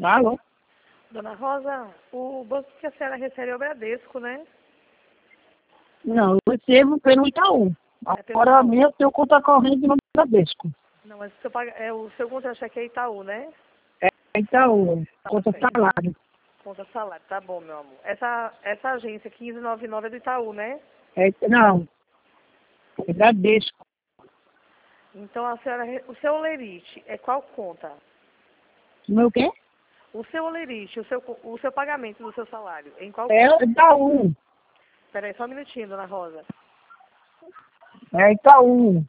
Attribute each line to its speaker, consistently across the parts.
Speaker 1: Alô?
Speaker 2: Dona Rosa, o banco que a senhora recebe é o Bradesco, né?
Speaker 1: Não, eu recebo pelo Itaú. Agora a minha eu tenho conta corrente no Bradesco.
Speaker 2: Não, mas o seu contra-cheque é Itaú, né?
Speaker 1: É Itaú, conta salário.
Speaker 2: Conta salário, tá bom, meu amor. Essa agência 1599 é do Itaú, né?
Speaker 1: Não, é Bradesco.
Speaker 2: Então a senhora, o seu olerite é qual conta?
Speaker 1: O meu quê?
Speaker 2: O seu olerite, o seu pagamento do seu salário, em qual
Speaker 1: É
Speaker 2: conta?
Speaker 1: Itaú.
Speaker 2: Peraí, só um minutinho, Dona Rosa.
Speaker 1: É Itaú.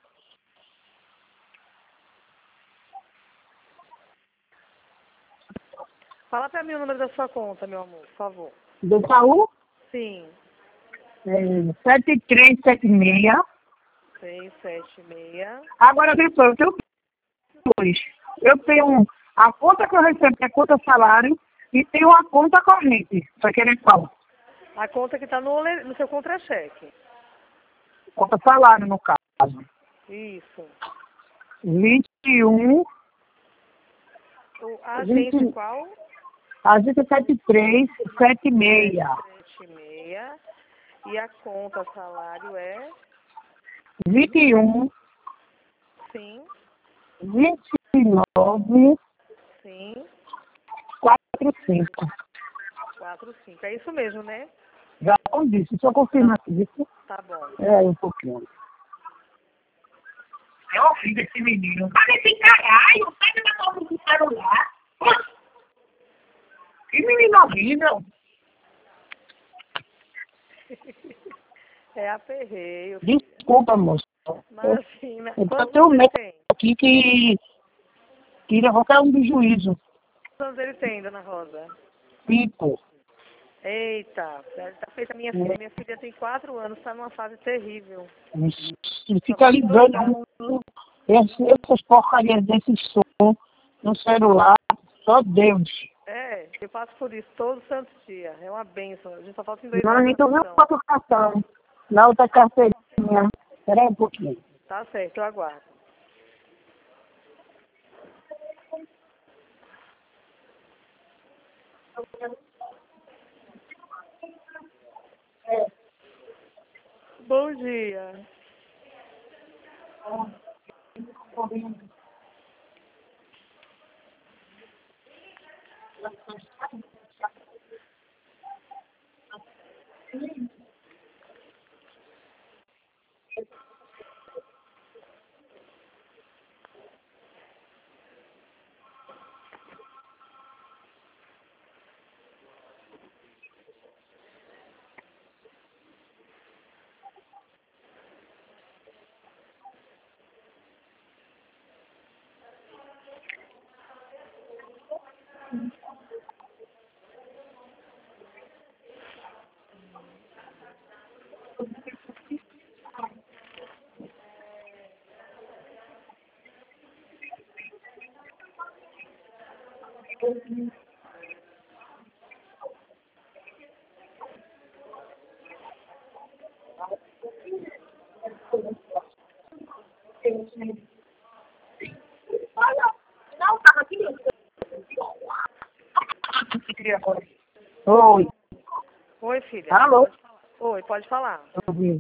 Speaker 2: Fala pra mim o número da sua conta, meu amor, por favor.
Speaker 1: Do Itaú?
Speaker 2: Sim.
Speaker 1: 7376.
Speaker 2: 676.
Speaker 1: Agora, pessoal, eu tenho dois. Eu tenho a conta que eu recebo, que é conta salário, e tenho a conta corrente. Você quer qual?
Speaker 2: A conta que está no seu contra-cheque.
Speaker 1: Conta salário, no caso.
Speaker 2: Isso.
Speaker 1: 21.
Speaker 2: A agência qual?
Speaker 1: Agência 7376.
Speaker 2: 76. E a conta salário é?
Speaker 1: 21.
Speaker 2: Sim.
Speaker 1: 29.
Speaker 2: Sim.
Speaker 1: 45.
Speaker 2: 45. É isso mesmo, né?
Speaker 1: Já não disse, só confirma isso.
Speaker 2: Tá bom.
Speaker 1: Um pouquinho. É horrível esse menino. Paga esse caralho, sai da mão do celular. Que menino horrível.
Speaker 2: É aperreio.
Speaker 1: Desculpa, moça.
Speaker 2: Imagina.
Speaker 1: Eu tenho um médico aqui que levou qualquer um do juízo.
Speaker 2: Quantos anos ele tem, Dona Rosa?
Speaker 1: 5.
Speaker 2: Eita, tá feita a minha filha. Minha filha tem 4 anos, tá numa fase terrível.
Speaker 1: Fica ligando essas porcarias desse som no celular, só Deus.
Speaker 2: É, eu passo por isso todo santo dia. É uma bênção. A gente só falta em 2
Speaker 1: Não,
Speaker 2: anos.
Speaker 1: então não faço cartão. Na outra carteirinha. Espera aí um pouquinho.
Speaker 2: Tá certo, eu aguardo. Bom dia.
Speaker 1: Oi.
Speaker 2: Oi, filha.
Speaker 1: Alô?
Speaker 2: Oi, pode falar.
Speaker 1: Ouvi.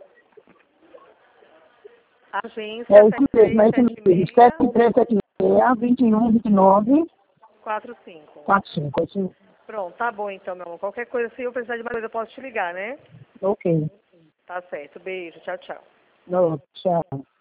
Speaker 2: Agência
Speaker 1: É isso mesmo, é isso mesmo.
Speaker 2: 7376
Speaker 1: 7376, 21, 29,
Speaker 2: 45.
Speaker 1: 45. Assim.
Speaker 2: Pronto, tá bom então, meu amor. Qualquer coisa, se eu precisar de mais coisa, eu posso te ligar, né?
Speaker 1: Ok.
Speaker 2: Tá certo. Beijo. Tchau, tchau.
Speaker 1: Não, tchau.